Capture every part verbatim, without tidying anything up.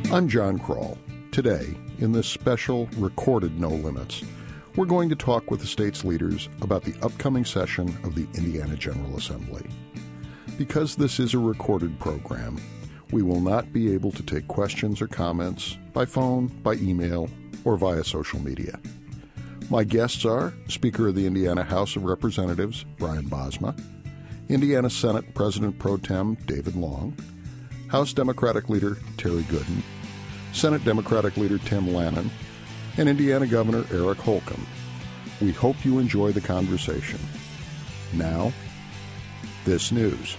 I'm John Kroll. Today, in this special recorded No Limits, we're going to talk with the state's leaders about the upcoming session of the Indiana General Assembly. Because this is a recorded program, we will not be able to take questions or comments by phone, by email, or via social media. My guests are Speaker of the Indiana House of Representatives, Brian Bosma, Indiana Senate President Pro Tem David Long, House Democratic Leader Terry Goodin, Senate Democratic Leader Tim Lannon, and Indiana Governor Eric Holcomb. We hope you enjoy the conversation. Now, this news.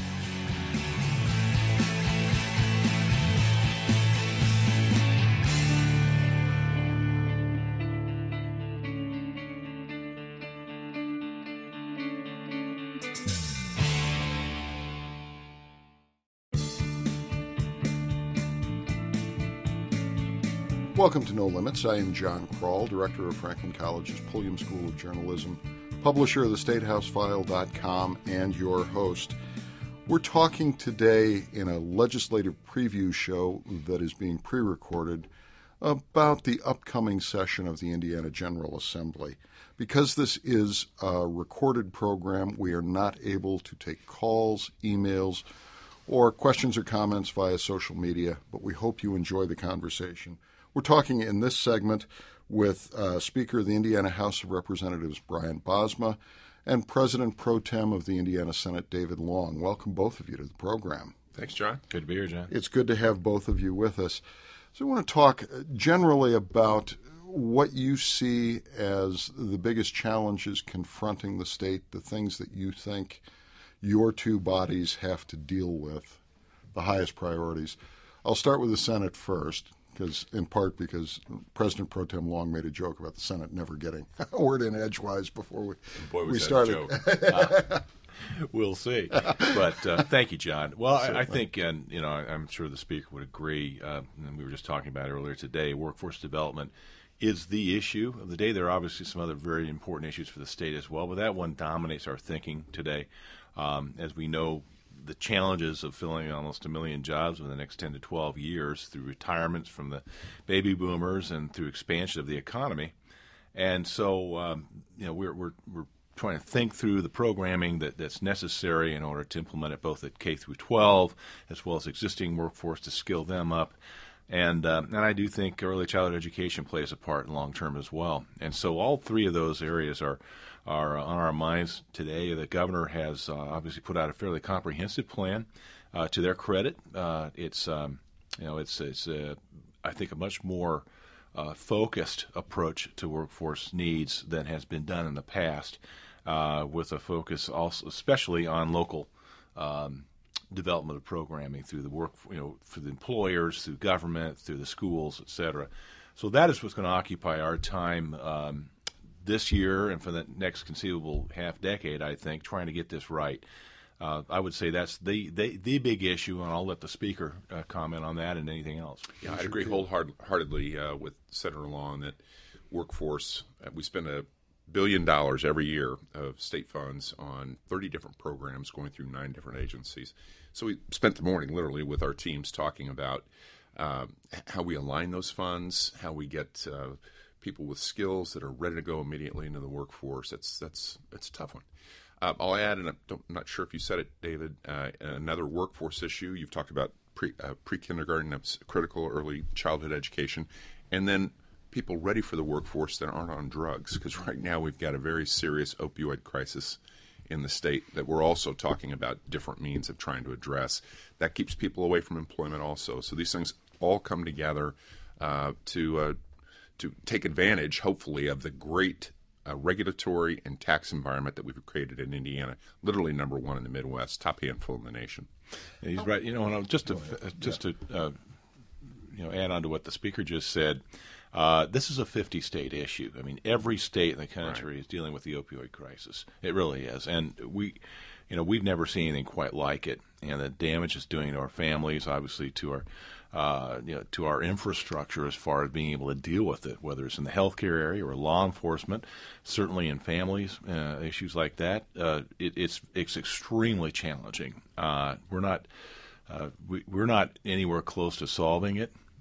Welcome to No Limits. I am John Kroll, Director of Franklin College's Pulliam School of Journalism, publisher of the State House File dot com, and your host. We're talking today in a legislative preview show that is being pre-recorded about the upcoming session of the Indiana General Assembly. Because this is a recorded program, we are not able to take calls, emails, or questions or comments via social media, but we hope you enjoy the conversation. We're talking in this segment with uh, Speaker of the Indiana House of Representatives, Brian Bosma, and President Pro Tem of the Indiana Senate, David Long. Welcome, both of you, to the program. Thanks, John. Good to be here, John. It's good to have both of you with us. So I want to talk generally about what you see as the biggest challenges confronting the state, the things that you think your two bodies have to deal with, the highest priorities. I'll start with the Senate first. Because, in part because President Pro Tem Long made a joke about the Senate never getting a word in edgewise before we, Boy, we started. uh, we'll see. But uh, thank you, John. Well, I, I think, and you know, I'm sure the Speaker would agree, uh, and we were just talking about it earlier today, workforce development is the issue of the day. There are obviously some other very important issues for the state as well, but that one dominates our thinking today. Um, as we know, the challenges of filling almost a million jobs in the next ten to twelve years through retirements from the baby boomers and through expansion of the economy. And so, um, you know, we're, we're, we're trying to think through the programming that, that's necessary in order to implement it both at K through twelve as well as existing workforce to skill them up. And, uh, and I do think early childhood education plays a part in long term as well. And so all three of those areas are are on our minds today. The governor has uh, obviously put out a fairly comprehensive plan. Uh, to their credit, uh, it's um, you know it's it's uh, I think a much more uh, focused approach to workforce needs than has been done in the past, uh, with a focus also especially on local um, development of programming through the work you know for the employers, through government, through the schools, et cetera. So that is what's going to occupy our time. Um, This year and for the next conceivable half decade, I think, trying to get this right. Uh, I would say that's the, the the big issue, and I'll let the Speaker uh, comment on that and anything else. Yeah, I agree wholeheartedly uh, with Senator Long that workforce, uh, we spend a billion dollars every year of state funds on thirty different programs going through nine different agencies. So we spent the morning literally with our teams talking about uh, how we align those funds, how we get uh, people with skills that are ready to go immediately into the workforce. That's that's that's a tough one. Uh, I'll add, and I'm not sure if you said it, David, uh, another workforce issue. You've talked about pre, uh, pre-kindergarten, that's critical early childhood education, and then people ready for the workforce that aren't on drugs, because right now we've got a very serious opioid crisis in the state that we're also talking about different means of trying to address. That keeps people away from employment also. So these things all come together uh, to uh, to take advantage, hopefully, of the great uh, regulatory and tax environment that we've created in Indiana, literally number one in the Midwest, top handful in the nation. Yeah, he's right. You know, and just to just yeah. to uh, you know add on to what the Speaker just said, uh, this is a fifty-state issue. I mean, every state in the country right. is dealing with the opioid crisis. It really is, and we, you know, we've never seen anything quite like it. And the damage it's doing to our families, obviously to our uh, you know, to our infrastructure as far as being able to deal with it, whether it's in the healthcare area or law enforcement, certainly in families, uh, issues like that. Uh, it, it's it's extremely challenging. Uh, we're not uh, we, we're not anywhere close to solving it,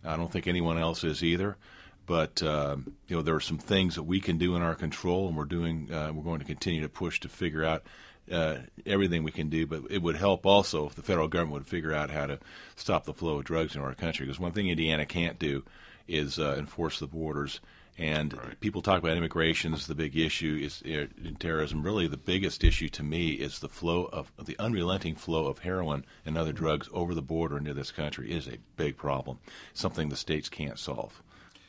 I don't think anyone else is either. But um, you know, there are some things that we can do in our control, and we're doing. Uh, we're going to continue to push to figure out uh, everything we can do. But it would help also if the federal government would figure out how to stop the flow of drugs in our country. Because one thing Indiana can't do is uh, enforce the borders. And right. people talk about immigration as the big issue. Is uh, in terrorism. Really, the biggest issue to me is the flow of the unrelenting flow of heroin and other drugs over the border into this country is a big problem. Something the states can't solve.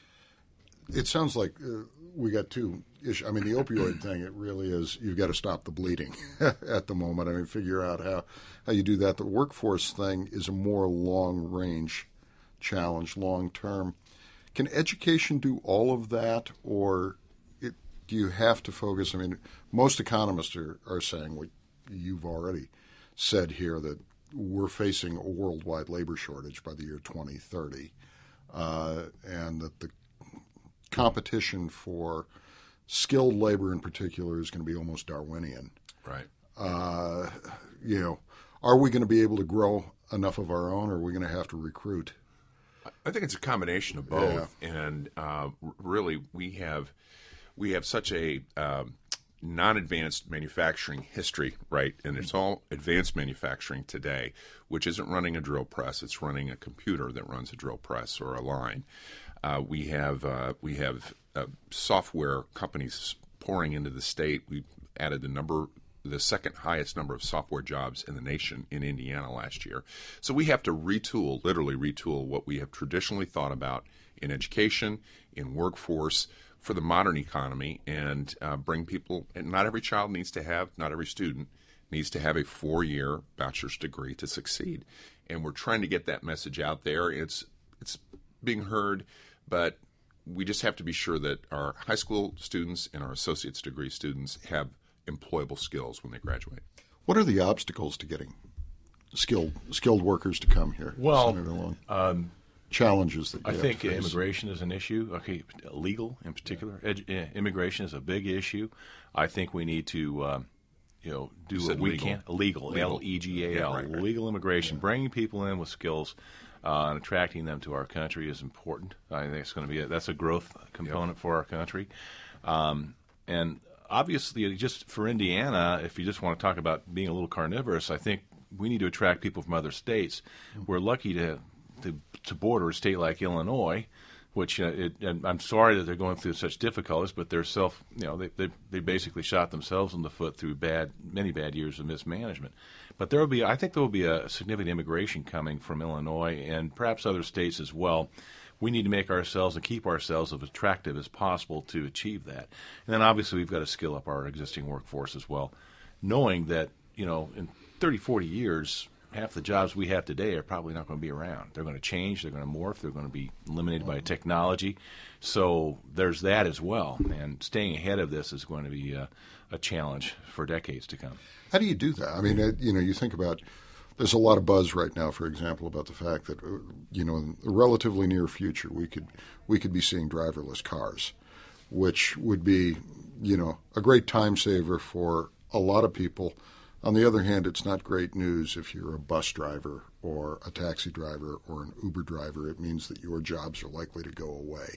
It sounds like uh, we got two issues. I mean, the opioid thing, it really is, you've got to stop the bleeding at the moment. I mean, figure out how, how you do that. The workforce thing is a more long-range challenge, long-term. Can education do all of that, or it, do you have to focus? I mean, most economists are, are saying what you've already said here, that we're facing a worldwide labor shortage by the year twenty thirty, uh, and that the competition for skilled labor in particular is going to be almost Darwinian. Right. Uh, you know, are we going to be able to grow enough of our own, or are we going to have to recruit? I think it's a combination of both, yeah. and uh, really we have we have such a um, non-advanced manufacturing history, right? And it's all advanced manufacturing today, which isn't running a drill press; it's running a computer that runs a drill press or a line. Uh, we have uh, we have uh, software companies pouring into the state. We added the number, the second highest number of software jobs in the nation in Indiana last year. So we have to retool, literally retool what we have traditionally thought about in education, in workforce, for the modern economy, and uh, bring people. And not every child needs to have, not every student needs to have a four-year bachelor's degree to succeed. And we're trying to get that message out there. It's it's being heard. But we just have to be sure that our high school students and our associate's degree students have employable skills when they graduate. What are the obstacles to getting skilled skilled workers to come here? Well, um, challenges that you I have think to face. Immigration is an issue. Okay, legal in particular. Edu- immigration is a big issue. I think we need to, um, you know, do you what we legal. can. Legal, L E G A L, yeah, right, right. legal immigration, yeah. Bringing people in with skills. Uh, and attracting them to our country is important. I think it's going to be a, that's a growth component yep. for our country, um, and obviously, just for Indiana, if you just want to talk about being a little carnivorous, I think we need to attract people from other states. Mm-hmm. We're lucky to, to to border a state like Illinois, which uh, it, and I'm sorry that they're going through such difficulties, but they're self, you know, they they, they basically shot themselves in the foot through bad many bad years of mismanagement. But there will be, I think, there will be a significant immigration coming from Illinois and perhaps other states as well. We need to make ourselves and keep ourselves as attractive as possible to achieve that. And then obviously we've got to skill up our existing workforce as well, knowing that, you know, in thirty, forty years, half the jobs we have today are probably not going to be around. They're going to change. They're going to morph. They're going to be eliminated by technology. So there's that as well. And staying ahead of this is going to be a, a challenge for decades to come. How do you do that? I mean, it, you know, you think about, there's a lot of buzz right now, for example, about the fact that, you know, in the relatively near future, we could we could be seeing driverless cars, which would be, you know, a great time saver for a lot of people. On the other hand, it's not great news if you're a bus driver or a taxi driver or an Uber driver. It means that your jobs are likely to go away.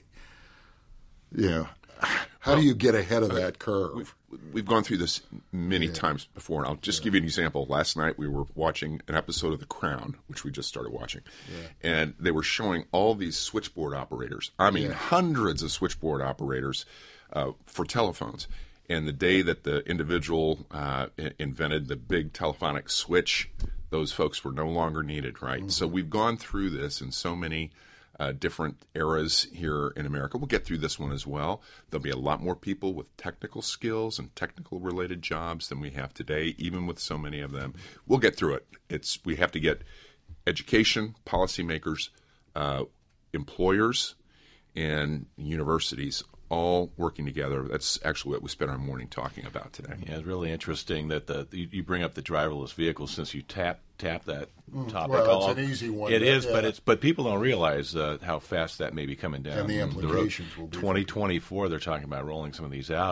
Yeah. How well, do you get ahead of that curve? We've, we've gone through this many yeah. times before, and I'll just yeah. give you an example. Last night we were watching an episode of The Crown, which we just started watching, yeah. and they were showing all these switchboard operators. I mean, yeah. hundreds of switchboard operators uh, for telephones. And the day that the individual uh, invented the big telephonic switch, those folks were no longer needed, right? Mm-hmm. So we've gone through this in so many uh, different eras here in America. We'll get through this one as well. There'll be a lot more people with technical skills and technical-related jobs than we have today, even with so many of them. We'll get through it. It's we have to get education, policymakers, uh, employers, and universities all working together. That's actually what we spent our morning talking about today. Yeah, it's really interesting that the you, you bring up the driverless vehicles since you tap tap that topic. Well, all, it's an easy one. It but, is, yeah. but it's but people don't realize uh, how fast that may be coming down. And the implications the will be twenty twenty-four. They're talking about rolling some of these out.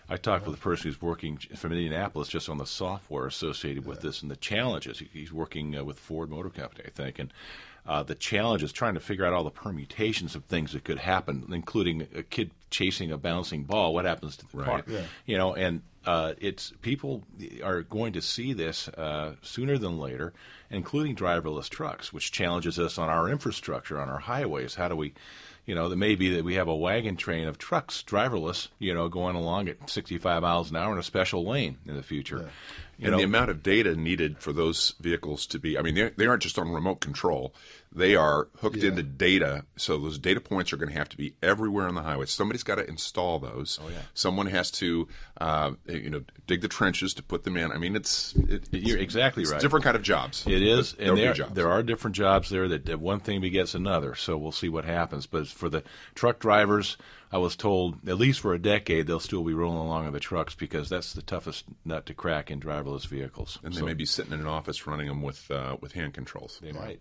I talked with a person who's working from Indianapolis just on the software associated with this and the challenges. He, he's working uh, with Ford Motor Company, I think, and uh, the challenge is trying to figure out all the permutations of things that could happen, including a kid chasing a bouncing ball. What happens to the Right. car? Yeah. You know, and uh, it's people are going to see this uh, sooner than later, including driverless trucks, which challenges us on our infrastructure, on our highways. How do we, you know, it may be that we have a wagon train of trucks, driverless, you know, going along at sixty-five miles an hour in a special lane in the future. Yeah. You and know, the amount of data needed for those vehicles to be, I mean, they, they aren't just on remote control. They are hooked Yeah. into data. So those data points are going to have to be everywhere on the highway. Somebody's got to install those. Oh, yeah. Someone has to, uh, you know, dig the trenches to put them in. I mean, it's, it, You're exactly it's right. different kind of jobs. It is, But there'll and be there, jobs. there are different jobs there that, that one thing begets another, so we'll see what happens. But for the truck drivers, I was told at least for a decade they'll still be rolling along in the trucks because that's the toughest nut to crack in driverless vehicles. And they So may be sitting in an office running them with uh, with hand controls. they might.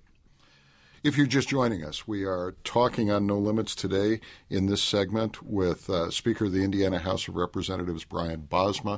If you're just joining us, we are talking on No Limits today in this segment with uh, Speaker of the Indiana House of Representatives Brian Bosma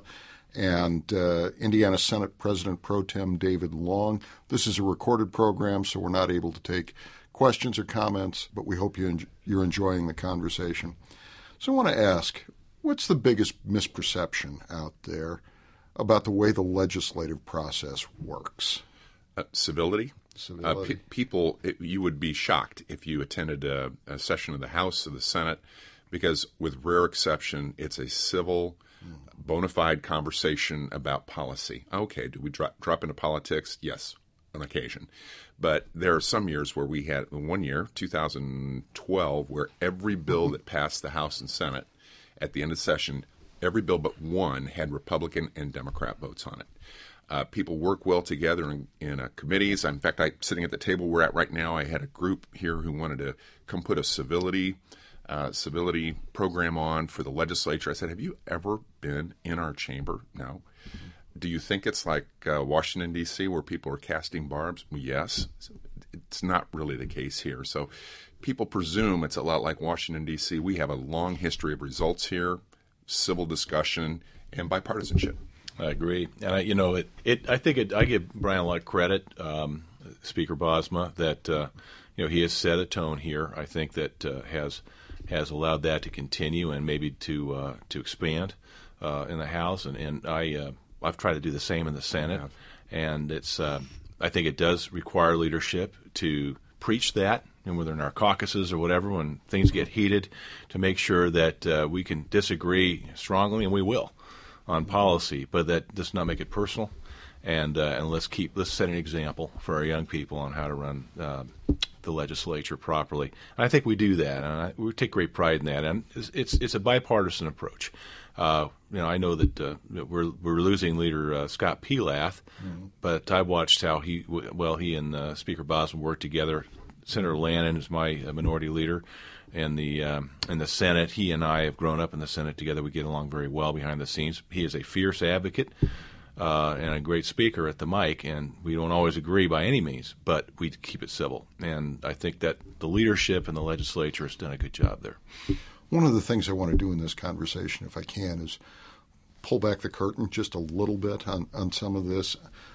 and uh, Indiana Senate President Pro Tem David Long. This is a recorded program, so we're not able to take questions or comments, but we hope you en- you're enjoying the conversation. So I want to ask, what's the biggest misperception out there about the way the legislative process works? Uh, civility. Civility. Uh, pe- people, it, you would be shocked if you attended a, a session of the House or the Senate, because with rare exception, it's a civil, bona fide conversation about policy. Okay, do we drop, drop into politics? Yes, on occasion. But there are some years where we had, one year, two thousand twelve, where every bill that passed the House and Senate at the end of the session, every bill but one had Republican and Democrat votes on it. Uh, people work well together in, in uh, committees. In fact, I sitting at the table we're at right now, I had a group here who wanted to come put a civility uh, civility program on for the legislature. I said, have you ever been in our chamber? No. Do you think it's like uh, Washington, D C, where people are casting barbs? Yes. It's not really the case here. So people presume it's a lot like Washington, D C. We have a long history of results here, civil discussion, and bipartisanship. I agree, and I, you know, it. it I think it, I give Brian a lot of credit, um, Speaker Bosma, that uh, you know he has set a tone here. I think that uh, has has allowed that to continue and maybe to uh, to expand uh, in the House, and and I uh, I've tried to do the same in the Senate, and it's uh, I think it does require leadership to preach that, and whether in our caucuses or whatever, when things get heated, to make sure that uh, we can disagree strongly, and we will, on policy, but that does not make it personal, and uh, and let's keep let's set an example for our young people on how to run uh, the legislature properly. And I think we do that, and I, we take great pride in that. And it's it's, it's a bipartisan approach. Uh, you know, I know that, uh, that we're we're losing leader uh, Scott Pelath, mm-hmm. but I watched how he well he and uh, Speaker Bosma worked together. Senator Lannon is my uh, minority leader. In the um, in the Senate, he and I have grown up in the Senate together. We get along very well behind the scenes. He is a fierce advocate uh, and a great speaker at the mic, and we don't always agree by any means, but we keep it civil. And I think that the leadership in the legislature has done a good job there. One of the things I want to do in this conversation, if I can, is pull back the curtain just a little bit on, on some of this.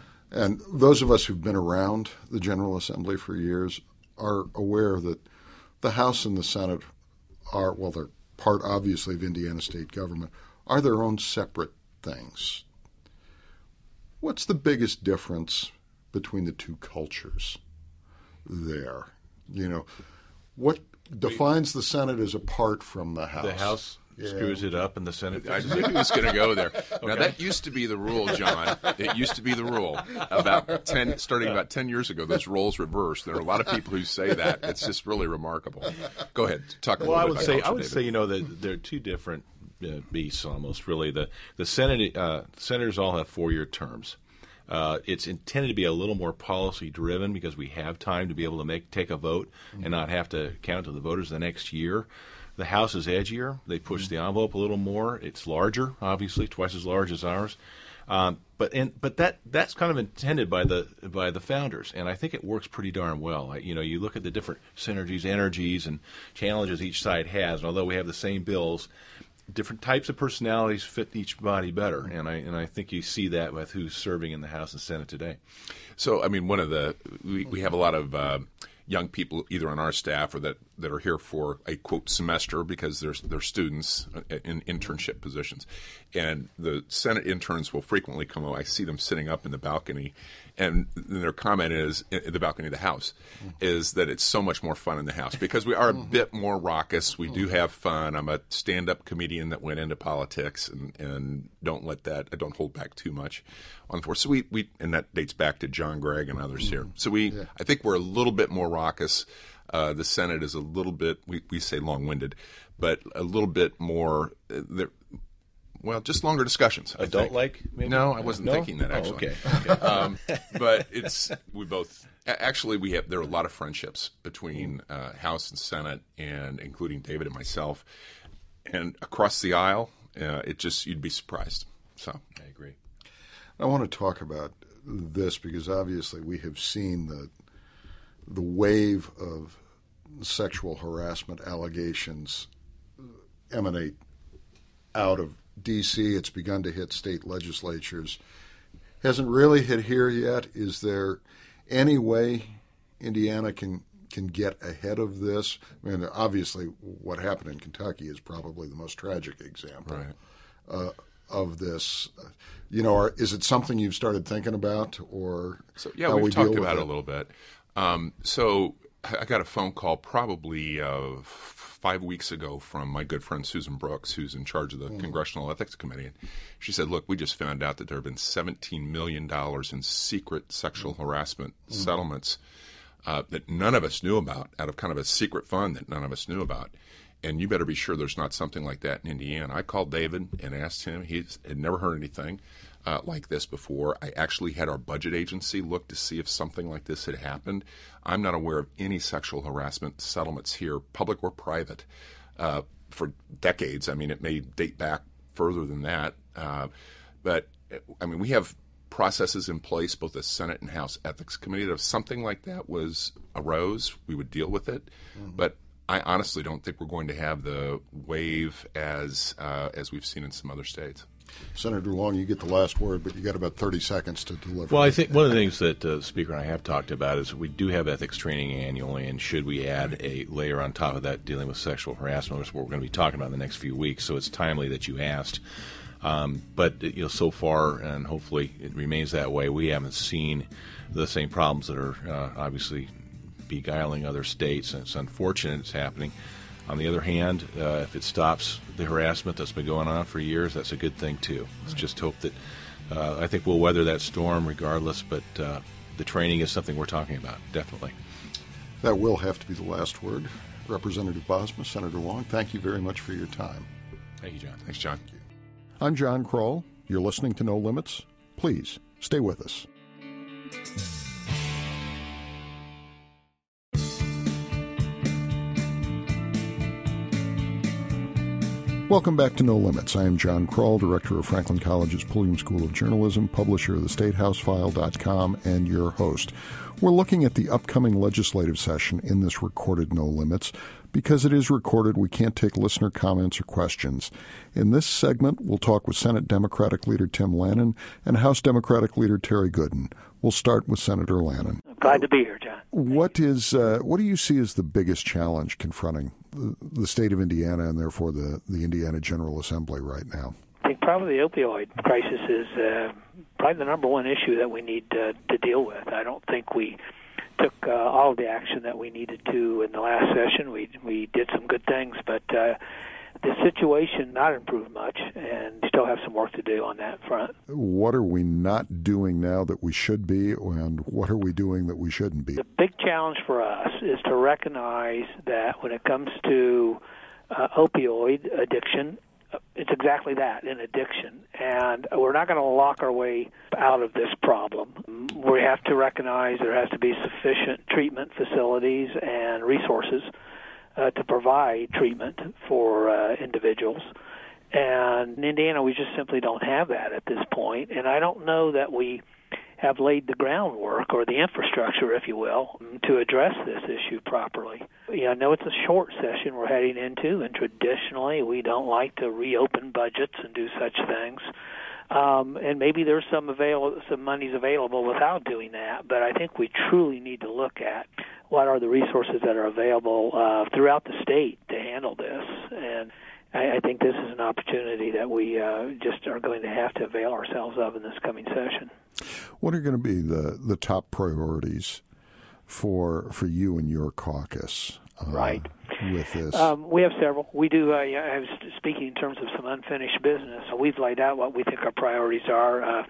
And those of us who've been around the General Assembly for years are aware that the House and the Senate are, well, they're part, obviously, of Indiana state government, are their own separate things. What's the biggest difference between the two cultures there? You know, what defines the Senate as apart from the House? The House yeah. screws it up, and the Senate. I knew he was going to go there. Okay. Now that used to be the rule, John. It used to be the rule about ten, starting about ten years ago. Those roles reversed. There are a lot of people who say that. It's just really remarkable. Go ahead, talk a well, little I bit would about say culture, I would David. say you know that there are two different uh, beasts almost. Really, the the Senate uh, senators all have four year terms. Uh, it's intended to be a little more policy driven because we have time to be able to make take a vote mm-hmm. and not have to count to the voters the next year. The House is edgier. They push mm-hmm. the envelope a little more. It's larger, obviously, twice as large as ours. Um, but and, but that that's kind of intended by the by the founders, and I think it works pretty darn well. I, you know, you look at the different synergies, energies, and challenges each side has, and although we have the same bills, different types of personalities fit each body better, and I and I think you see that with who's serving in the House and Senate today. So, I mean, one of the we, we have a lot of uh, young people either on our staff or that, that are here for a quote semester because they're they're students in internship positions, and the Senate interns will frequently come over. I see them sitting up in the balcony, and their comment is in the balcony of the House is that it's so much more fun in the House because we are a bit more raucous. We do have fun. I'm a stand-up comedian that went into politics and, and don't let that I don't hold back too much on the force. So we, we and that dates back to John Gregg and others here. So we yeah. I think we're a little bit more raucous. Uh, the Senate is a little bit we, we say long-winded, but a little bit more. Uh, Well, just longer discussions. I Adult think. like? Maybe? No, I wasn't no? thinking that actually. Oh, okay. okay. um, but it's we both actually we have there are a lot of friendships between uh, House and Senate, and including David and myself, and across the aisle, uh, it just you'd be surprised. So I agree. I want to talk about this because obviously we have seen the the wave of sexual harassment allegations emanate out of D C. It's begun to hit state legislatures. Hasn't really hit here yet. Is there any way Indiana can can get ahead of this? I mean, obviously, what happened in Kentucky is probably the most tragic example right. uh, of this. You know, are, is it something you've started thinking about, or so, yeah, how we've we talked deal about with it a little bit. Um, so I got a phone call probably uh, five weeks ago from my good friend Susan Brooks, who's in charge of the mm. Congressional Ethics Committee. And she said, look, we just found out that there have been seventeen million dollars in secret sexual harassment mm. settlements uh, that none of us knew about, out of kind of a secret fund that none of us knew about. And you better be sure there's not something like that in Indiana. I called David and asked him. He had never heard anything uh, like this before. I actually had our budget agency look to see if something like this had happened. I'm not aware of any sexual harassment settlements here, public or private, uh, for decades. I mean, it may date back further than that. Uh, but, I mean, we have processes in place, both the Senate and House Ethics Committee, that if something like that was arose, we would deal with it. Mm-hmm. But I honestly don't think we're going to have the wave as uh, as we've seen in some other states. Senator Long, you get the last word, but you got about thirty seconds to deliver. Well, I think one of the things that uh, the Speaker and I have talked about is we do have ethics training annually, and should we add a layer on top of that dealing with sexual harassment, which is what we're going to be talking about in the next few weeks, so it's timely that you asked. Um, but, you know, so far, and hopefully it remains that way, we haven't seen the same problems that are uh, obviously beguiling other states, and it's unfortunate it's happening. On the other hand, uh, if it stops the harassment that's been going on for years, that's a good thing too. Let's just hope that uh, I think we'll weather that storm regardless, but uh, the training is something we're talking about, definitely. That will have to be the last word. Representative Bosma, Senator Long, thank you very much for your time. Thank you, John. Thanks, John. I'm John Kroll. You're listening to No Limits. Please stay with us. Welcome back to No Limits. I am John Kroll, director of Franklin College's Pulliam School of Journalism, publisher of the state house file dot com, and your host. We're looking at the upcoming legislative session in this recorded No Limits. Because it is recorded, we can't take listener comments or questions. In this segment, we'll talk with Senate Democratic Leader Tim Lanane and House Democratic Leader Terry Goodin. We'll start with Senator Lanane. Glad to be here, John. What is uh, what do you see as the biggest challenge confronting the, the state of Indiana and therefore the, the Indiana General Assembly right now? I think probably the opioid crisis is uh, probably the number one issue that we need uh, to deal with. I don't think we took uh, all of the action that we needed to in the last session. We we did some good things, but uh, the situation not improved much, and we still have some work to do on that front. What are we not doing now that we should be, and what are we doing that we shouldn't be? The big challenge for us is to recognize that when it comes to uh, opioid addiction, it's exactly that, an addiction. And we're not going to lock our way out of this problem. We have to recognize there has to be sufficient treatment facilities and resources uh, to provide treatment for uh, individuals. And in Indiana, we just simply don't have that at this point. And I don't know that we have laid the groundwork or the infrastructure, if you will, to address this issue properly. Yeah, I know it's a short session we're heading into, and traditionally we don't like to reopen budgets and do such things. Um, and maybe there's some avail- some monies available without doing that, but I think we truly need to look at what are the resources that are available uh, throughout the state to handle this. And I, I think this is an opportunity that we uh, just are going to have to avail ourselves of in this coming session. What are going to be the, the top priorities for for you and your caucus? Uh, right. With this, um, we have several. We do. Uh, I was speaking in terms of some unfinished business. So we've laid out what we think our priorities are, uh,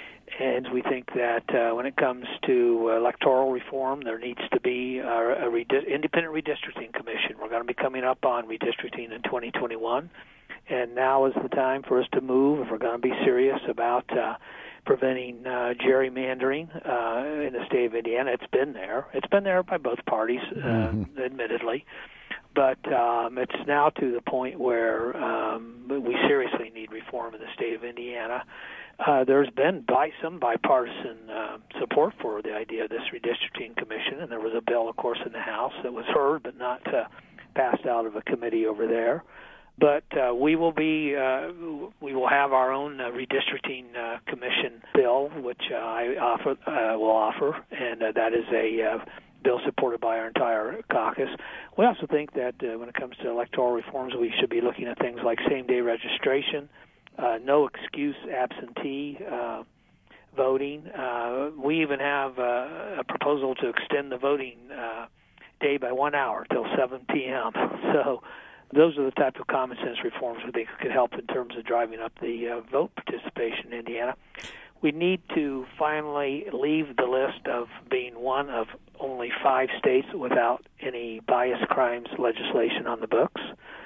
and we think that uh, when it comes to electoral reform, there needs to be a, a redi- independent redistricting commission. We're going to be coming up on redistricting in twenty twenty-one, and now is the time for us to move if we're going to be serious about Uh, preventing uh, gerrymandering uh, in the state of Indiana. It's been there. It's been there by both parties, uh, mm-hmm. admittedly. But um, it's now to the point where um, we seriously need reform in the state of Indiana. Uh, there's been by some bipartisan uh, support for the idea of this redistricting commission, and there was a bill, of course, in the House that was heard but not uh, passed out of a committee over there. But uh, we will be uh, we will have our own uh, redistricting uh, commission bill, which uh, I offer uh, will offer, and uh, that is a uh, bill supported by our entire caucus. We also think that uh, when it comes to electoral reforms, we should be looking at things like same-day registration, uh, no excuse absentee uh, voting. Uh, we even have uh, a proposal to extend the voting uh, day by one hour till seven p.m. So. Those are the type of common sense reforms we think could help in terms of driving up the uh, vote participation in Indiana. We need to finally leave the list of being one of only five states without any bias crimes legislation on the books.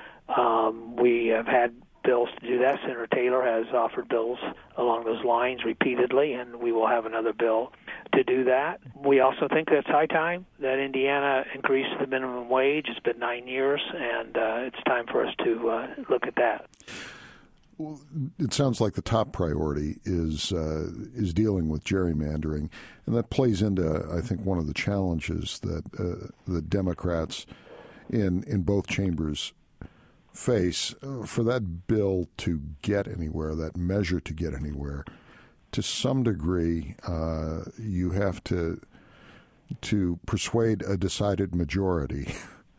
Um, we have had bills to do that. Senator Taylor has offered bills along those lines repeatedly, and we will have another bill to do that. We also think that it's high time that Indiana increase the minimum wage. It's been nine years, and uh, it's time for us to uh, look at that. Well, it sounds like the top priority is uh, is dealing with gerrymandering, and that plays into, I think, one of the challenges that uh, the Democrats in in both chambers face. Uh, for that bill to get anywhere, that measure to get anywhere, to some degree, uh, you have to to persuade a decided majority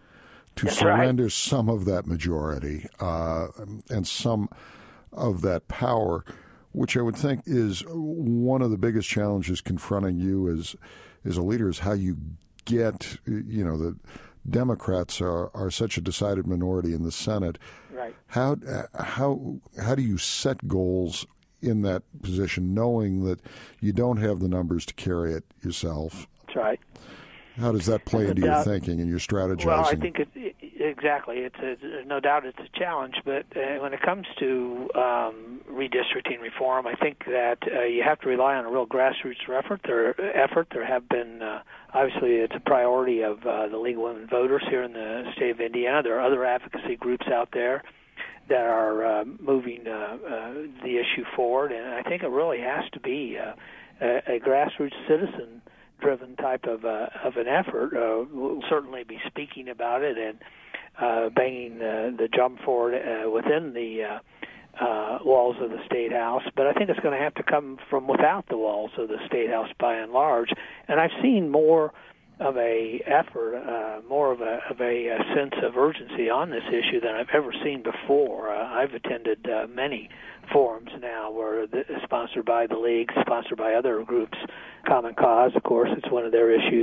to That's surrender right. some of that majority uh, and some of that power, which I would think is one of the biggest challenges confronting you as as a leader, is how you get, you know, the Democrats are, are such a decided minority in the Senate. Right. How how how do you set goals in that position, knowing that you don't have the numbers to carry it yourself? That's right. How does that play There's into no your doubt. thinking and your strategizing? Well, I think it, it, exactly. It's a, no doubt it's a challenge, but uh, when it comes to um, redistricting reform, I think that uh, you have to rely on a real grassroots effort. There, effort. There have been, uh, obviously, it's a priority of uh, the League of Women Voters here in the state of Indiana. There are other advocacy groups out there that are uh, moving uh, uh, the issue forward, and I think it really has to be uh, a, a grassroots citizen driven type of uh, of an effort. Uh, we'll certainly be speaking about it and uh, banging uh, the drum forward uh, within the uh, uh, walls of the State House, but I think it's going to have to come from without the walls of the State House by and large. And I've seen more of a effort, uh, more of a of a, a sense of urgency on this issue than I've ever seen before. Uh, I've attended uh, many forums now where the, sponsored by the League, sponsored by other groups, Common Cause, of course, it's one of their issues,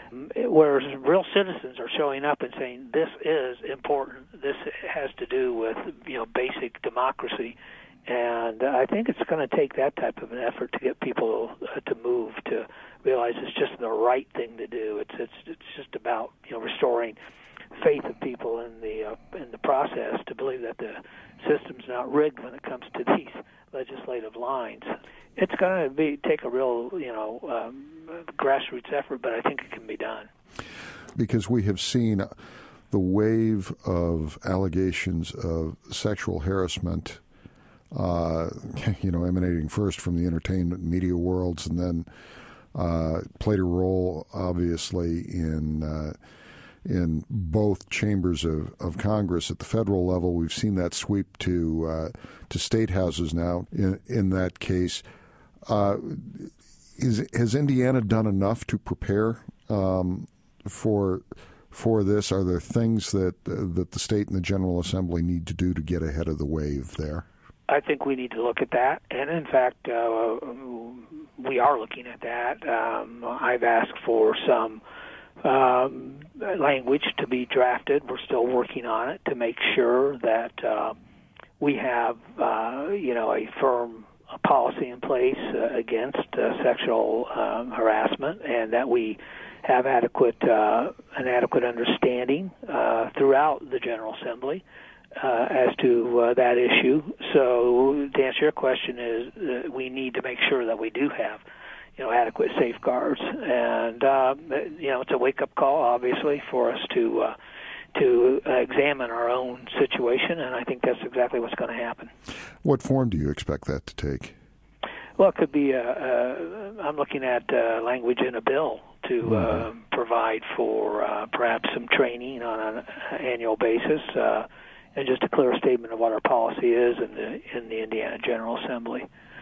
where real citizens are showing up and saying, this is important, this has to do with, you know, basic democracy. And I think it's going to take that type of an effort to get people uh, to move, to realize it's just the right thing to do. It's it's it's just about, you know, restoring faith of people in the uh, in the process, to believe that the system's not rigged when it comes to these legislative lines. It's going to be take a real, you know, um, grassroots effort, but I think it can be done. Because we have seen the wave of allegations of sexual harassment uh, you know, emanating first from the entertainment and media worlds, and then uh, played a role, obviously, in uh, in both chambers of, of Congress. At the federal level, we've seen that sweep to uh, to state houses now. In in that case, uh, is has Indiana done enough to prepare um, for for this? Are there things that uh, that the state and the General Assembly need to do to get ahead of the wave there? I think we need to look at that, and in fact, uh, we are looking at that. Um, I've asked for some um, language to be drafted. We're still working on it to make sure that uh, we have, uh, you know, a firm policy in place uh, against uh, sexual um, harassment, and that we have adequate uh, an adequate understanding uh, throughout the General Assembly Uh, as to uh, that issue. So to answer your question is uh, we need to make sure that we do have, you know, adequate safeguards. And, uh, you know, it's a wake-up call, obviously, for us to uh, to uh, examine our own situation, and I think that's exactly what's going to happen. What form do you expect that to take? Well, it could be, uh, uh, I'm looking at uh, language in a bill to uh, mm-hmm. provide for uh, perhaps some training on an annual basis, uh, and just a clear statement of what our policy is in the in the Indiana General Assembly.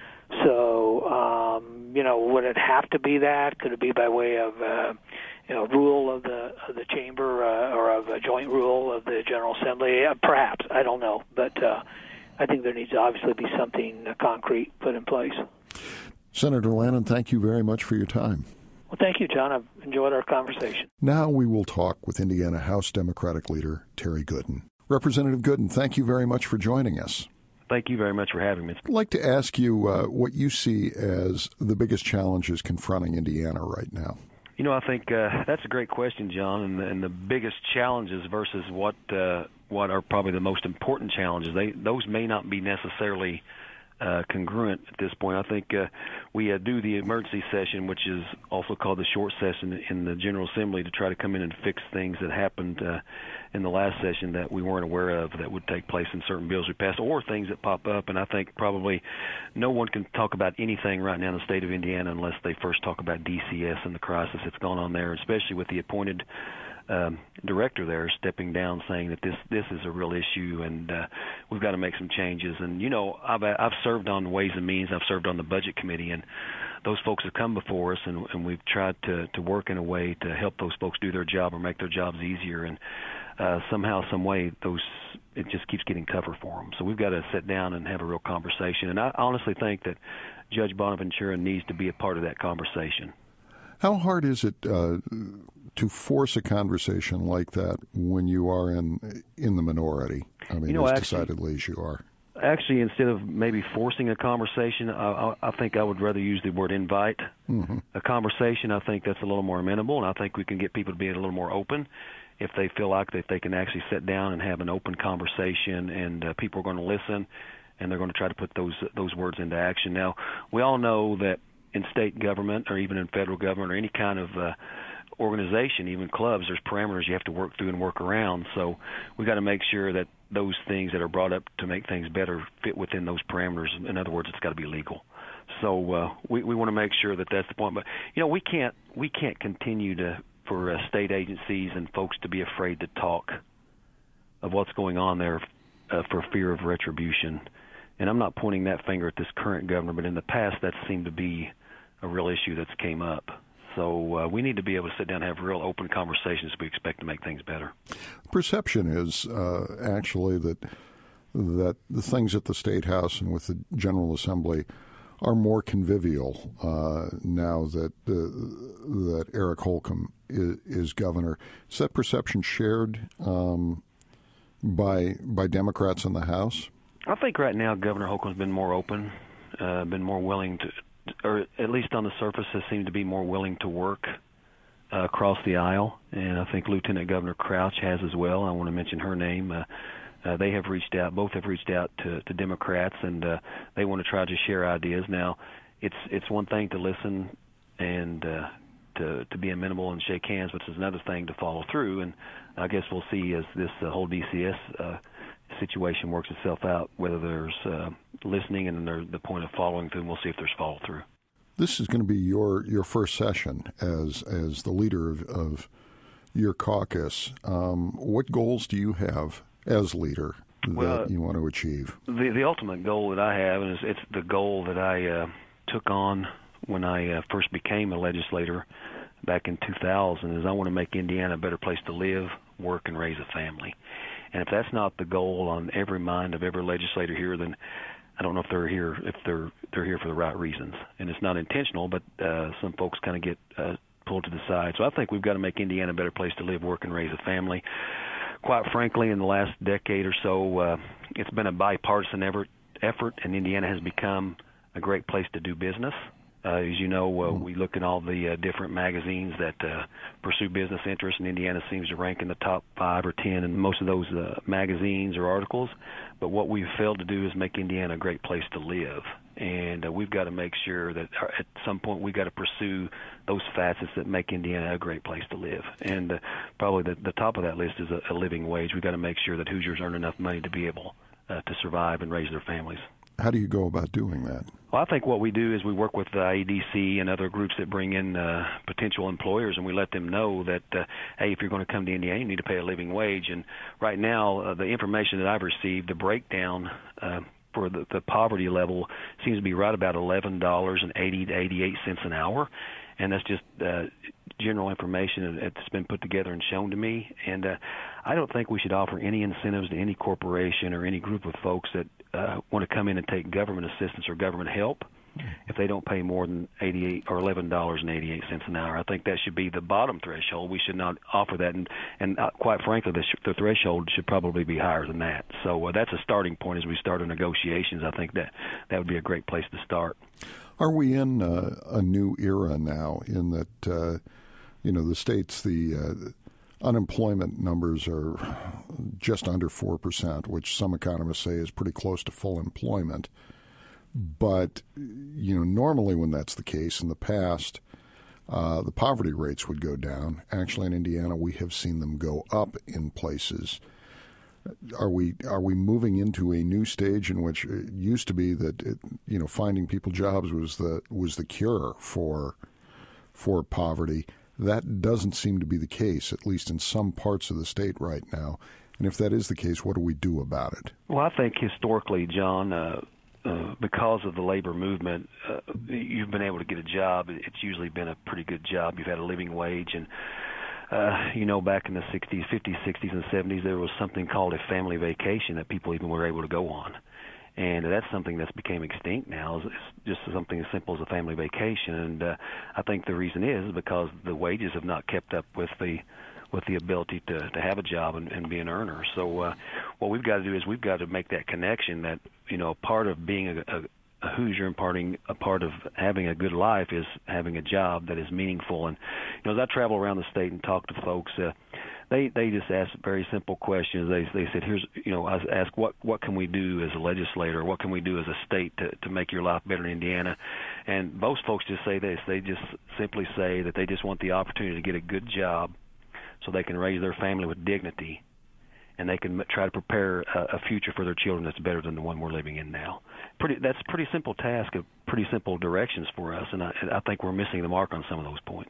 So, um, you know, would it have to be that? Could it be by way of, uh, you know, rule of the of the chamber uh, or of a joint rule of the General Assembly? Uh, perhaps, I don't know, but uh, I think there needs to obviously be something uh, concrete put in place. Senator Lannon, thank you very much for your time. Well, thank you, John. I've enjoyed our conversation. Now we will talk with Indiana House Democratic leader Terry Goodin. Representative Goodin, thank you very much for joining us. Thank you very much for having me. I'd like to ask you uh, what you see as the biggest challenges confronting Indiana right now. You know, I think uh, that's a great question, John, and the, and the biggest challenges versus what uh, what are probably the most important challenges. They those may not be necessarily Uh, congruent at this point. I think uh, we uh, do the emergency session, which is also called the short session in the General Assembly, to try to come in and fix things that happened uh, in the last session that we weren't aware of that would take place in certain bills we passed, or things that pop up. And I think probably no one can talk about anything right now in the state of Indiana unless they first talk about D C S and the crisis that's gone on there, especially with the appointed Um, director there stepping down, saying that this this is a real issue and uh, we've got to make some changes. And you know, I've I've served on Ways and Means, I've served on the Budget Committee, and those folks have come before us, and, and we've tried to to work in a way to help those folks do their job or make their jobs easier. And uh, somehow, some way, those it just keeps getting tougher for them. So we've got to sit down and have a real conversation. And I honestly think that Judge Bonaventura needs to be a part of that conversation. How hard is it uh, to force a conversation like that when you are in in the minority? I mean, you know, as actually, decidedly as you are. Actually, instead of maybe forcing a conversation, I, I think I would rather use the word invite. Mm-hmm. A conversation, I think that's a little more amenable, and I think we can get people to be a little more open if they feel like that they can actually sit down and have an open conversation, and uh, people are going to listen, and they're going to try to put those those words into action. Now, we all know that in state government or even in federal government or any kind of uh, organization, even clubs, there's parameters you have to work through and work around. So we've got to make sure that those things that are brought up to make things better fit within those parameters. In other words, it's got to be legal. So uh, we, we want to make sure that that's the point. But, you know, we can't we can't continue to for uh, state agencies and folks to be afraid to talk of what's going on there uh, for fear of retribution. And I'm not pointing that finger at this current governor, but in the past that seemed to be a real issue that's came up. So uh, we need to be able to sit down and have real open conversations if we expect to make things better. Perception is uh, actually that that the things at the State House and with the General Assembly are more convivial uh, now that uh, that Eric Holcomb is, is governor. Is that perception shared um, by by Democrats in the House? I think right now Governor Holcomb's been more open, uh, been more willing to, or at least on the surface, has seemed to be more willing to work uh, across the aisle. And I think Lieutenant Governor Crouch has as well. I want to mention her name. Uh, uh, they have reached out, both have reached out to, to Democrats, and uh, they want to try to share ideas. Now, it's it's one thing to listen and uh, to to be amenable and shake hands, which is another thing to follow through. And I guess we'll see as this uh, whole D C S uh, situation works itself out, whether there's uh, listening and then there's the point of following through, and we'll see if there's follow through. This is going to be your, your first session as as the leader of, of your caucus. Um, what goals do you have as leader that well, you want to achieve? The the ultimate goal that I have, and it's, it's the goal that I uh, took on when I uh, first became a legislator back in two thousand, is I want to make Indiana a better place to live, work, and raise a family. And if that's not the goal on every mind of every legislator here, then I don't know if they're here if they're they're here for the right reasons. And it's not intentional, but uh, some folks kind of get uh, pulled to the side. So I think we've got to make Indiana a better place to live, work, and raise a family. Quite frankly, in the last decade or so, uh, it's been a bipartisan effort, effort, and Indiana has become a great place to do business. Uh, as you know, uh, we look at all the uh, different magazines that uh, pursue business interests, and Indiana seems to rank in the top five or ten in most of those uh, magazines or articles. But what we've failed to do is make Indiana a great place to live. And uh, we've got to make sure that at some point we've got to pursue those facets that make Indiana a great place to live. And uh, probably the, the top of that list is a, a living wage. We've got to make sure that Hoosiers earn enough money to be able uh, to survive and raise their families. How do you go about doing that? Well, I think what we do is we work with the I E D C and other groups that bring in uh, potential employers, and we let them know that, uh, hey, if you're going to come to Indiana, you need to pay a living wage. And right now, uh, the information that I've received, the breakdown uh, for the, the poverty level seems to be right about eleven dollars and eighty to eighty-eight cents an hour. And that's just uh, general information that's been put together and shown to me. And uh, I don't think we should offer any incentives to any corporation or any group of folks that uh, want to come in and take government assistance or government help if they don't pay more than eighty-eight or eleven dollars and eighty-eight cents an hour. I think that should be the bottom threshold. We should not offer that, and, and uh, quite frankly, the, sh- the threshold should probably be higher than that. So uh, that's a starting point as we start our negotiations. I think that that would be a great place to start. Are we in uh, a new era now in that, uh, you know, the state's the uh, unemployment numbers are just under four percent, which some economists say is pretty close to full employment. But, you know, normally when that's the case in the past, uh, the poverty rates would go down. Actually, in Indiana, we have seen them go up in places. Are we are we moving into a new stage in which it used to be that it, you know finding people jobs was the was the cure for for poverty? That doesn't seem to be the case, at least in some parts of the state right now. And if that is the case, what do we do about it? Well, I think historically, John, uh, uh, because of the labor movement, uh, you've been able to get a job. It's usually been a pretty good job. You've had a living wage, and Uh, you know, back in the sixties, fifties, sixties, and seventies, there was something called a family vacation that people even were able to go on. And that's something that's became extinct now. It's just something as simple as a family vacation. And uh, I think the reason is because the wages have not kept up with the with the ability to, to have a job and, and be an earner. So uh, what we've got to do is we've got to make that connection that, you know, part of being a, a A Hoosier and parting, a part of having a good life is having a job that is meaningful. And you know, as I travel around the state and talk to folks, uh, they they just ask very simple questions. They they said, here's you know, I ask what what can we do as a legislator, what can we do as a state to to make your life better in Indiana? And most folks just say this. They just simply say that they just want the opportunity to get a good job so they can raise their family with dignity, and they can try to prepare a, a future for their children that's better than the one we're living in now. Pretty, that's a pretty simple task of pretty simple directions for us, and I, I think we're missing the mark on some of those points.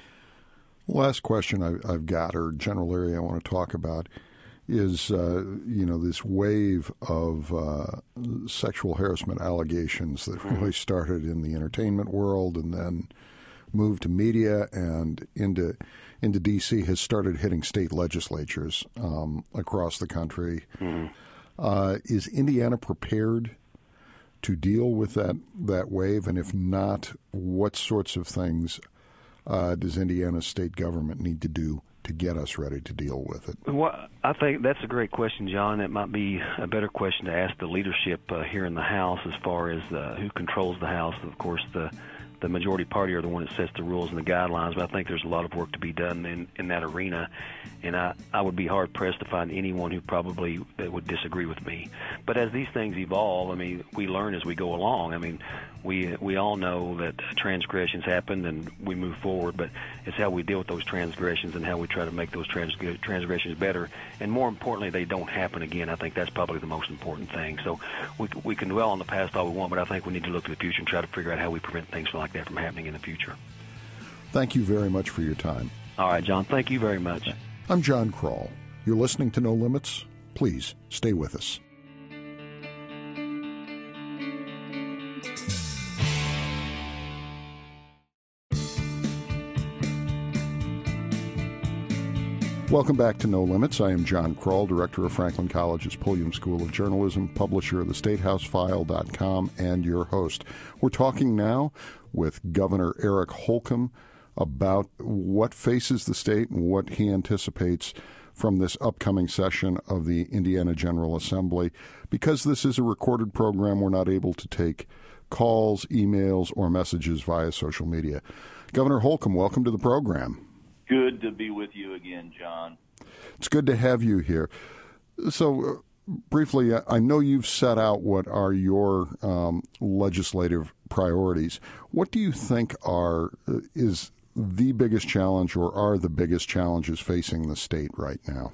Last question I, I've got, or general area I want to talk about, is uh, you know this wave of uh, sexual harassment allegations that really started in the entertainment world and then moved to media and into into D C has started hitting state legislatures um, across the country. Mm-hmm. Uh, is Indiana prepared to deal with that that wave? And if not, what sorts of things uh, does Indiana's state government need to do to get us ready to deal with it? Well, I think that's a great question, John. It might be a better question to ask the leadership uh, here in the House as far as uh, who controls the House. Of course, the the majority party are the one that sets the rules and the guidelines, but I think there's a lot of work to be done in, in that arena, and I, I would be hard-pressed to find anyone who probably that would disagree with me. But as these things evolve, I mean, we learn as we go along. I mean, we we all know that transgressions happen and we move forward, but it's how we deal with those transgressions and how we try to make those trans- transgressions better. And more importantly, they don't happen again. I think that's probably the most important thing. So we we can dwell on the past all we want, but I think we need to look to the future and try to figure out how we prevent things like that from happening in the future. Thank you very much for your time. All right, John, thank you very much. I'm John Kroll. You're listening to No Limits. Please stay with us. Welcome back to No Limits. I am John Kroll, director of Franklin College's Pulliam School of Journalism, publisher of the state house file dot com, and your host. We're talking now with Governor Eric Holcomb about what faces the state and what he anticipates from this upcoming session of the Indiana General Assembly. Because this is a recorded program, we're not able to take calls, emails, or messages via social media. Governor Holcomb, welcome to the program. Good to be with you again, John. It's good to have you here. So, uh, briefly, I know you've set out what are your um, legislative priorities. What do you think are uh, is the biggest challenge or are the biggest challenges facing the state right now?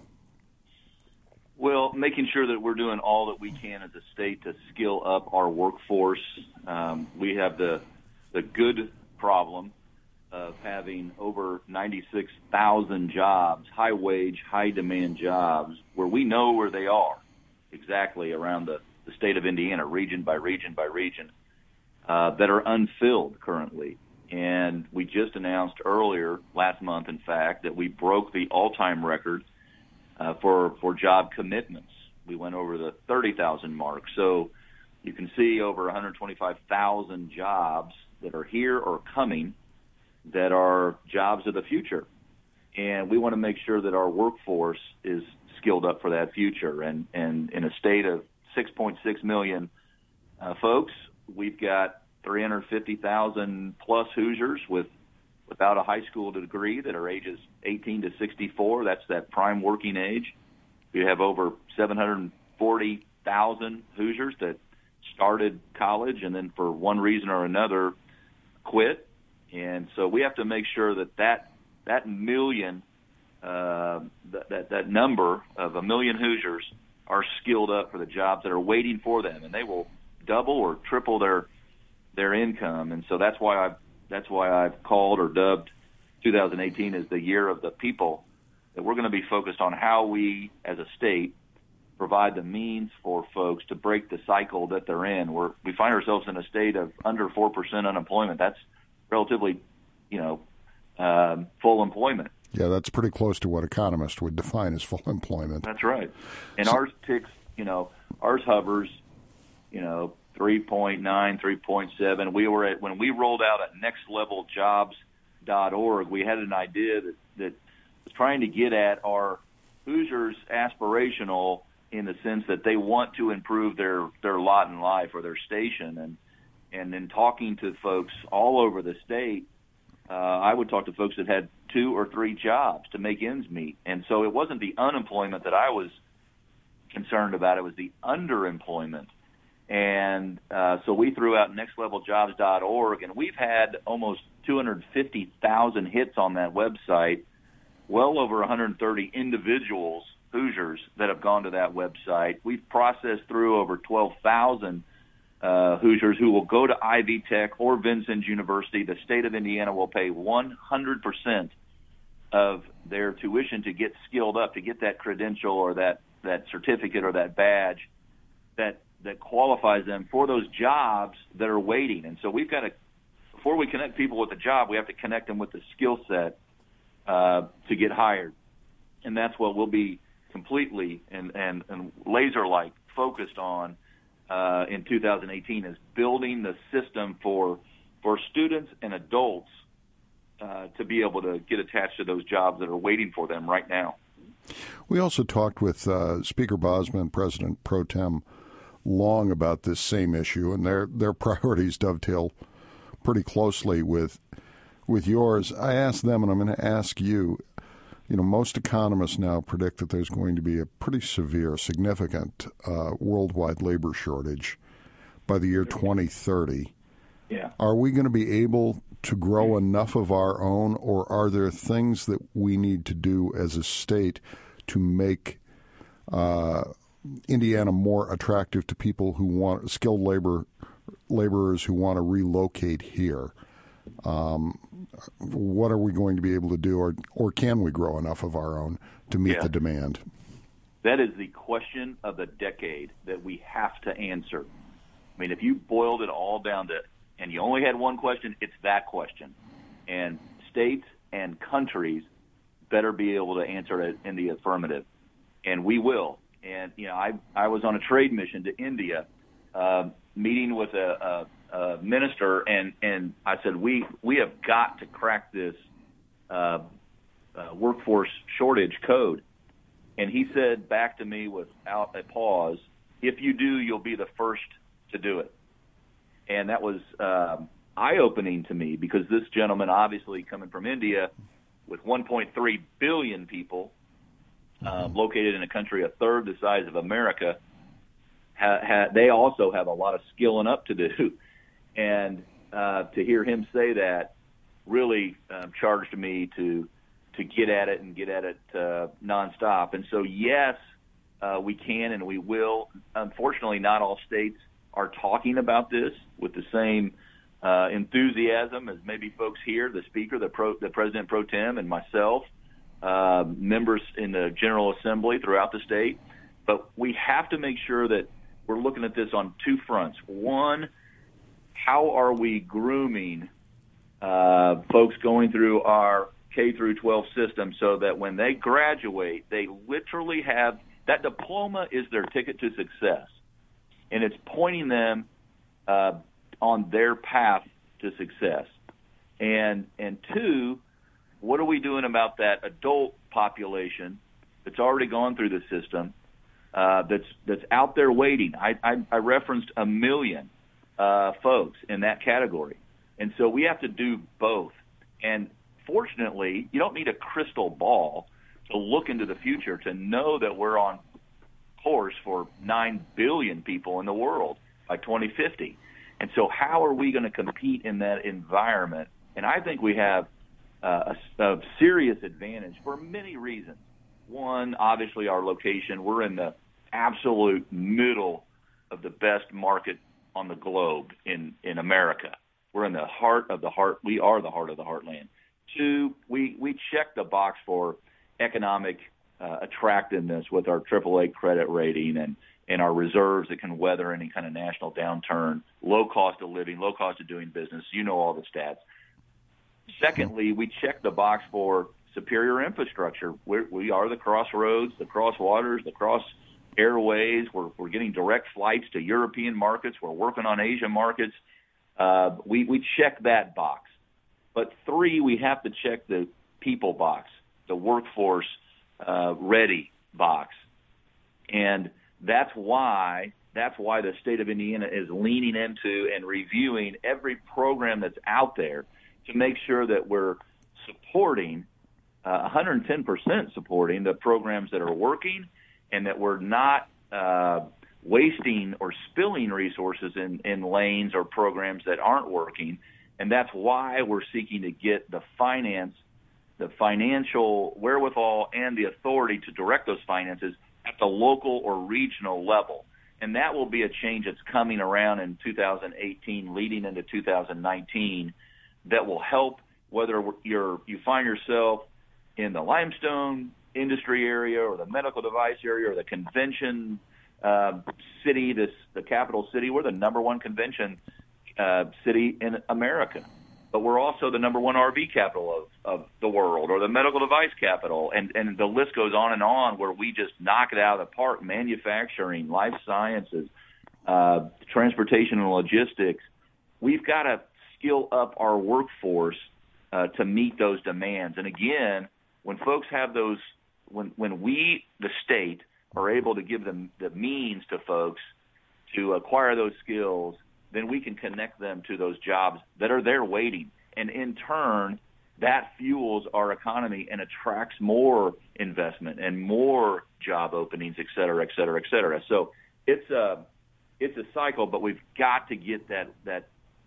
Well, making sure that we're doing all that we can as a state to skill up our workforce. Um, we have the the good problem of having over ninety-six thousand jobs, high-wage, high-demand jobs, where we know where they are exactly around the, the state of Indiana, region by region by region, uh, that are unfilled currently. And we just announced earlier, last month, in fact, that we broke the all-time record uh, for, for job commitments. We went over the thirty thousand mark. So you can see over one hundred twenty-five thousand jobs that are here or coming that are jobs of the future. And we want to make sure that our workforce is skilled up for that future. And, and in a state of six point six million uh, folks, we've got three hundred fifty thousand plus Hoosiers with without a high school degree that are ages eighteen to sixty-four. That's that prime working age. We have over seven hundred forty thousand Hoosiers that started college and then for one reason or another quit. And so we have to make sure that that, that million, uh, that, that, that number of a million Hoosiers are skilled up for the jobs that are waiting for them, and they will double or triple their their income. And so that's why I've, that's why I've called or dubbed two thousand eighteen as the year of the people, that we're going to be focused on how we as a state provide the means for folks to break the cycle that they're in. We're, we find ourselves in a state of under four percent unemployment. That's relatively, you know, um, full employment. Yeah, that's pretty close to what economists would define as full employment. That's right. And so, ours ticks, you know, ours hovers, you know, three point nine, three point seven. We were at, when we rolled out at next level jobs dot org, we had an idea that, that was trying to get at our Hoosiers aspirational in the sense that they want to improve their, their lot in life or their station. And, and in talking to folks all over the state, uh, I would talk to folks that had two or three jobs to make ends meet. And so it wasn't the unemployment that I was concerned about. It was the underemployment. And uh, so we threw out next level jobs dot org, and we've had almost two hundred fifty thousand hits on that website, well over one hundred thirty individuals, Hoosiers, that have gone to that website. We've processed through over twelve thousand uh, Hoosiers who will go to Ivy Tech or Vincennes University. The state of Indiana will pay one hundred percent of their tuition to get skilled up, to get that credential or that, that certificate or that badge that that qualifies them for those jobs that are waiting. And so we've got to, before we connect people with the job, we have to connect them with the skill set uh, to get hired. And that's what we'll be completely and, and, and laser-like focused on uh, in two thousand eighteen, is building the system for for students and adults uh, to be able to get attached to those jobs that are waiting for them right now. We also talked with uh, Speaker Bosma, President Pro Tem Long, about this same issue, and their their priorities dovetail pretty closely with with yours. I asked them, and I'm going to ask you, you know, most economists now predict that there's going to be a pretty severe, significant uh, worldwide labor shortage by the year twenty thirty. Yeah. Are we going to be able to grow enough of our own, or are there things that we need to do as a state to make uh, Indiana more attractive to people who want skilled labor laborers who want to relocate here? Um, what are we going to be able to do, or or can we grow enough of our own to meet yeah. the demand? That is the question of the decade that we have to answer. I mean, if you boiled it all down to, and you only had one question, it's that question. And states and countries better be able to answer it in the affirmative. And we will. And, you know, I I was on a trade mission to India, uh, meeting with a, a, a minister, and, and I said, we, we have got to crack this uh, uh, workforce shortage code. And he said back to me without a pause, if you do, you'll be the first to do it. And that was um, eye-opening to me, because this gentleman, obviously coming from India with one point three billion people, uh, located in a country a third the size of America, ha- ha- they also have a lot of skilling up to do. And uh, to hear him say that really um, charged me to to get at it and get at it uh, nonstop. And so, yes, uh, we can and we will. Unfortunately, not all states are talking about this with the same uh, enthusiasm as maybe folks here, the speaker, the, pro, the president pro tem, and myself, uh, members in the General Assembly throughout the state. But we have to make sure that we're looking at this on two fronts. One, how are we grooming uh, folks going through our K through twelve system so that when they graduate, they literally have that diploma is their ticket to success, and it's pointing them uh, on their path to success. And and two, what are we doing about that adult population that's already gone through the system, uh, that's that's out there waiting? I, I, I referenced a million uh, folks in that category, and so we have to do both. And fortunately, you don't need a crystal ball to look into the future to know that we're on course for nine billion people in the world by twenty fifty. And so how are we going to compete in that environment? And I think we have uh, a, a serious advantage for many reasons. One, obviously our location. We're in the absolute middle of the best market on the globe in, in America. We're in the heart of the heart. We are the heart of the heartland. Two, we, we check the box for economic uh, attractiveness with our triple A credit rating and, and our reserves that can weather any kind of national downturn, low cost of living, low cost of doing business. You know all the stats. Secondly, we check the box for superior infrastructure. We're, we are the crossroads, the crosswaters, the cross airways. We're, we're getting direct flights to European markets. We're working on Asian markets. Uh, we, we check that box. But three, we have to check the people box, the workforce uh, ready box. And that's why that's why the state of Indiana is leaning into and reviewing every program that's out there to make sure that we're supporting, uh, one hundred ten percent supporting the programs that are working, and that we're not uh, wasting or spilling resources in, in lanes or programs that aren't working. And that's why we're seeking to get the finance, the financial wherewithal and the authority to direct those finances at the local or regional level. And that will be a change that's coming around in two thousand eighteen, leading into two thousand nineteen, that will help whether you're, you find yourself in the limestone industry area or the medical device area or the convention uh, city, this the capital city. We're the number one convention Uh, city in America, but we're also the number one R V capital of, of the world, or the medical device capital, and, and the list goes on and on, where we just knock it out of the park. Manufacturing, life sciences, uh, transportation and logistics. We've got to skill up our workforce uh, to meet those demands. And again, when folks have those, when, when we, the state, are able to give them the means to folks to acquire those skills, then we can connect them to those jobs that are there waiting. And in turn, that fuels our economy and attracts more investment and more job openings, et cetera, et cetera, et cetera. So it's a, it's a cycle, but we've got to get that, that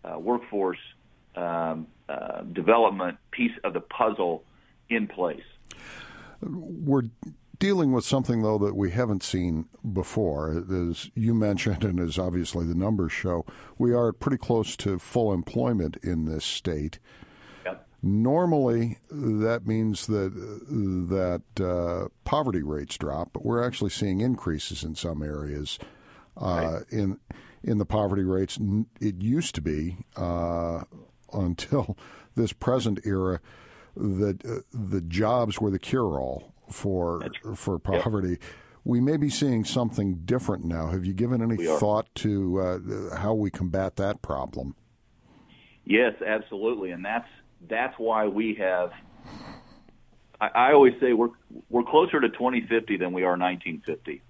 uh, workforce um, uh, development piece of the puzzle in place. We're dealing with something, though, that we haven't seen before. As you mentioned, and as obviously the numbers show, we are pretty close to full employment in this state. Yep. Normally, that means that that uh, poverty rates drop, but we're actually seeing increases in some areas uh, right. in in the poverty rates. It used to be uh, until this present era that uh, the jobs were the cure-all for for poverty. Yep. We may be seeing something different now. Have you given any thought to uh, how we combat that problem? Yes, absolutely, and that's that's why we have. I, I always say we're we're closer to twenty fifty than we are nineteen fifty,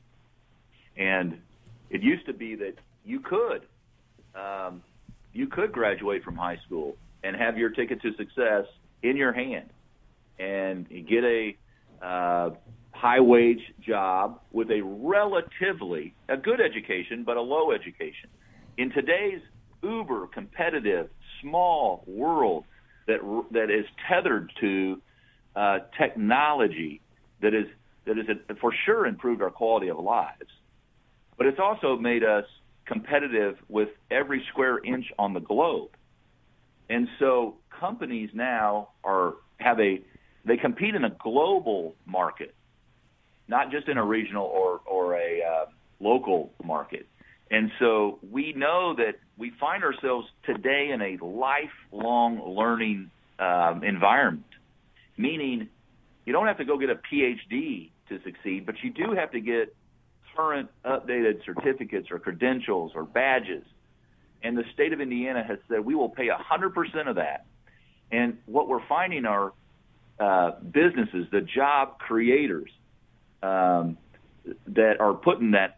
and it used to be that you could um, you could graduate from high school and have your ticket to success in your hand and get a uh, high-wage job with a relatively, a good education, but a low education. In today's uber competitive, small world that that is tethered to uh, technology that is that is a, for sure improved our quality of lives, but it's also made us competitive with every square inch on the globe. And so companies now are have a they compete in a global market, not just in a regional or or a uh, local market. And so we know that we find ourselves today in a lifelong learning um, environment, meaning you don't have to go get a P H D to succeed, but you do have to get current updated certificates or credentials or badges. And the state of Indiana has said we will pay one hundred percent of that. And what we're finding are uh, businesses, the job creators um, that are putting that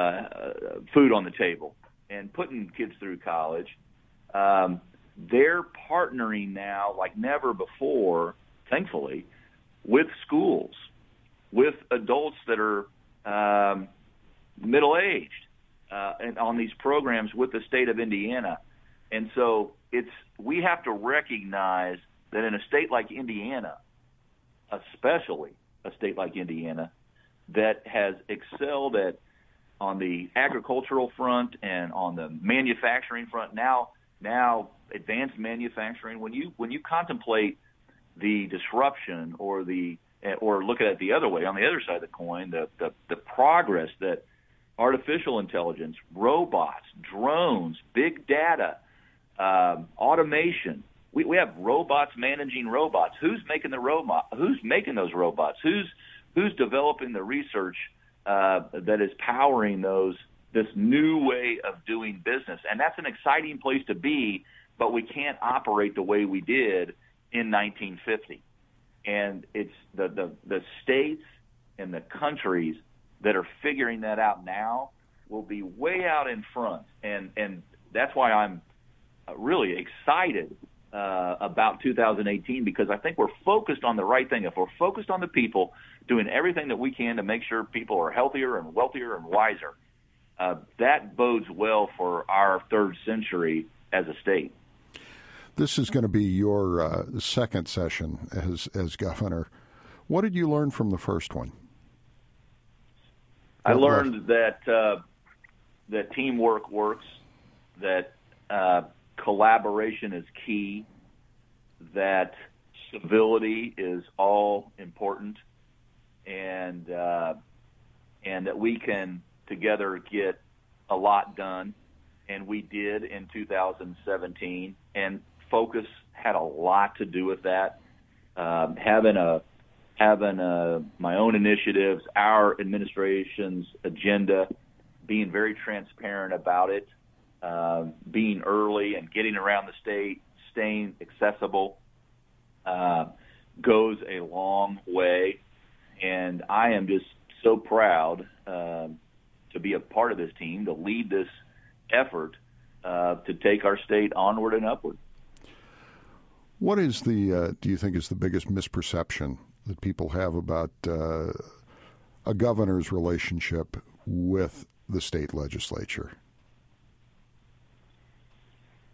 uh, food on the table and putting kids through college, um, they're partnering now like never before, thankfully, with schools, with adults that are um, middle-aged, uh, and on these programs with the state of Indiana. And so it's we have to recognize that in a state like Indiana, especially a state like Indiana, that has excelled at on the agricultural front and on the manufacturing front, now now advanced manufacturing. When you when you contemplate the disruption or the or look at it the other way, on the other side of the coin, the the, the progress that artificial intelligence, robots, drones, big data, um, automation. We, we have robots managing robots. Who's making the robot? Who's making those robots? Who's who's developing the research uh, that is powering those this new way of doing business? And that's an exciting place to be, but we can't operate the way we did in nineteen fifty. And it's the, the, the states and the countries that are figuring that out now will be way out in front. And, and that's why I'm really excited uh, about two thousand eighteen, because I think we're focused on the right thing. If we're focused on the people, doing everything that we can to make sure people are healthier and wealthier and wiser, uh, that bodes well for our third century as a state. This is going to be your uh, second session as as governor. What did you learn from the first one? I learned that uh, that teamwork works, that uh, collaboration is key, that civility is all important, and uh, and that we can together get a lot done, and we did in two thousand seventeen. And focus had a lot to do with that. Um, having a having a, my own initiatives, our administration's agenda, being very transparent about it, uh, being early and getting around the state, staying accessible, uh, goes a long way. And I am just so proud uh, to be a part of this team, to lead this effort uh, to take our state onward and upward. What is the, uh, do you think is the biggest misperception that people have about uh, a governor's relationship with the state legislature?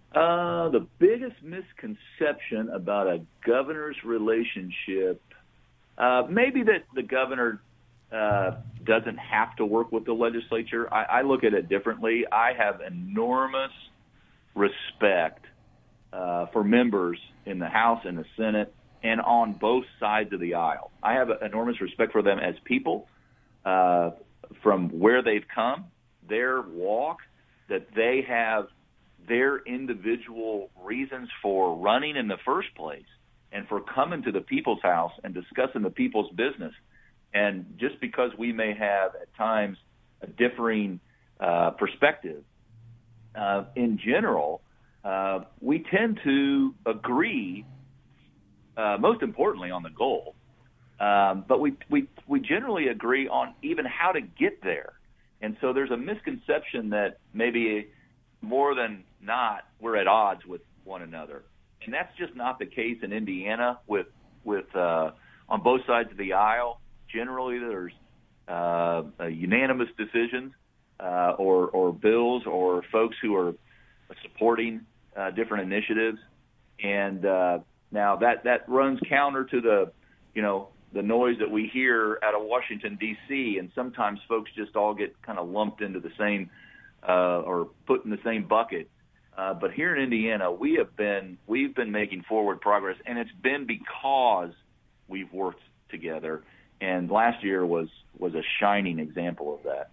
Uh, the biggest misconception about a governor's relationship, uh, maybe that the governor uh, doesn't have to work with the legislature. I, I look at it differently. I have enormous respect uh, for members in the House and the Senate and on both sides of the aisle. I have enormous respect for them as people, uh, from where they've come, their walk, that they have their individual reasons for running in the first place and for coming to the people's house and discussing the people's business. And just because we may have at times a differing uh, perspective, uh, in general, uh, we tend to agree, uh, most importantly on the goal, um, but we, we, we generally agree on even how to get there. And so there's a misconception that maybe more than not, we're at odds with one another. And that's just not the case in Indiana with, with uh, on both sides of the aisle. Generally, there's uh, unanimous decisions uh, or, or bills or folks who are supporting uh, different initiatives. And uh, now that, that runs counter to the, you know, the noise that we hear out of Washington, D C, and sometimes folks just all get kind of lumped into the same uh, or put in the same bucket. Uh, but here in Indiana, we have been we've been making forward progress, and it's been because we've worked together. And last year was was a shining example of that.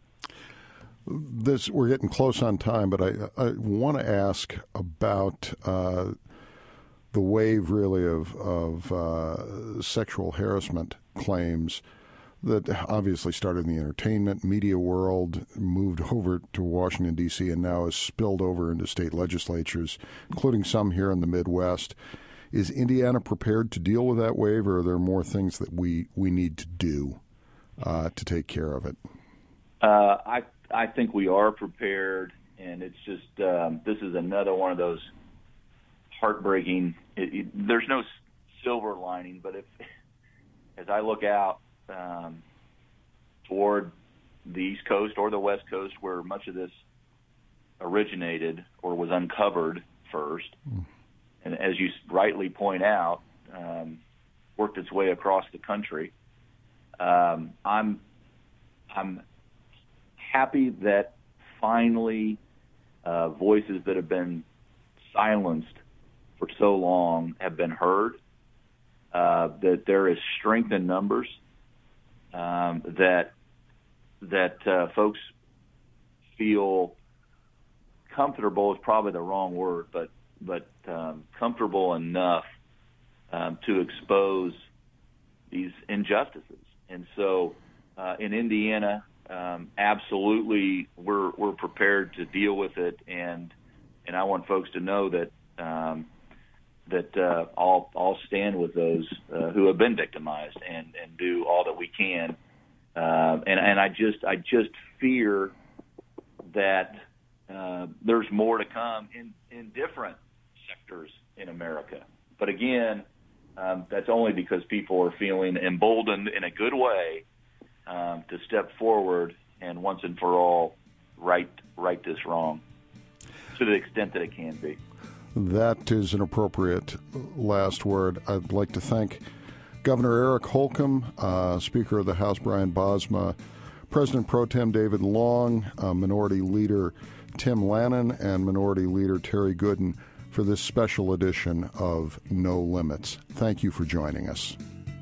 This we're getting close on time, but I I want to ask about uh, the wave, really, of of uh, sexual harassment claims that obviously started in the entertainment media world, moved over to Washington, D C, and now has spilled over into state legislatures, including some here in the Midwest. Is Indiana prepared to deal with that wave, or are there more things that we, we need to do uh, to take care of it? Uh, I I think we are prepared, and it's just um, this is another one of those heartbreaking. It, it, there's no silver lining, but if as I look out um, toward the East Coast or the West Coast, where much of this originated or was uncovered first, mm. and as you rightly point out, um, worked its way across the country. Um, I'm I'm happy that finally uh, voices that have been silenced for so long have been heard. Uh, that there is strength in numbers. Um, that that uh, folks feel comfortable is probably the wrong word, but but um, comfortable enough um, to expose these injustices. And so, uh, in Indiana, um, absolutely, we're we're prepared to deal with it, and and I want folks to know that um, that uh, I'll I'll stand with those uh, who have been victimized and, and do all that we can. Uh, and and I just I just fear that uh, there's more to come in, in different sectors in America. But again, um, that's only because people are feeling emboldened in a good way um, to step forward and once and for all right right this wrong to the extent that it can be. That is an appropriate last word. I'd like to thank Governor Eric Holcomb, uh, Speaker of the House Brian Bosma, President Pro Tem David Long, uh, Minority Leader Tim Lannon, and Minority Leader Terry Gooden for this special edition of No Limits. Thank you for joining us.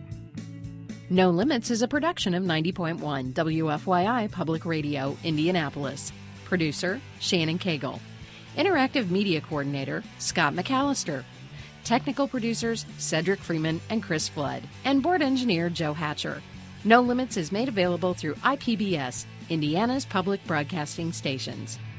No Limits is a production of ninety point one W F Y I Public Radio, Indianapolis. Producer, Shannon Cagle. Interactive Media Coordinator, Scott McAllister. Technical producers, Cedric Freeman and Chris Flood. And Board Engineer, Joe Hatcher. No Limits is made available through I P B S, Indiana's public broadcasting stations.